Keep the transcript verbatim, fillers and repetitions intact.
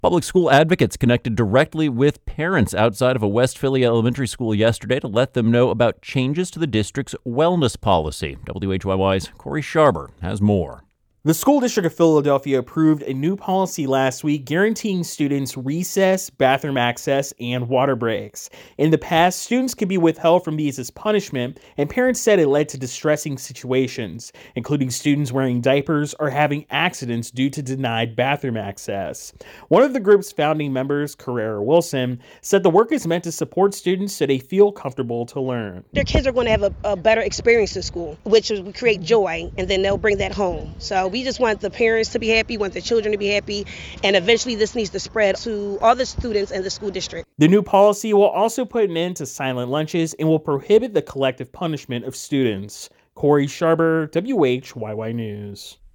Public school advocates connected directly with parents outside of a West Philly elementary school yesterday to let them know about changes to the district's wellness policy. W H Y Y's Corey Sharber has more. The School District of Philadelphia approved a new policy last week guaranteeing students recess, bathroom access, and water breaks. In the past, students could be withheld from these as punishment, and parents said it led to distressing situations, including students wearing diapers or having accidents due to denied bathroom access. One of the group's founding members, Carrera Wilson, said the work is meant to support students so they feel comfortable to learn. Their kids are going to have a, a better experience in school, which will create joy, and then they'll bring that home. So we just want the parents to be happy, want the children to be happy, and eventually this needs to spread to all the students in the school district. The new policy will also put an end to silent lunches and will prohibit the collective punishment of students. Corey Sharber, W H Y Y News.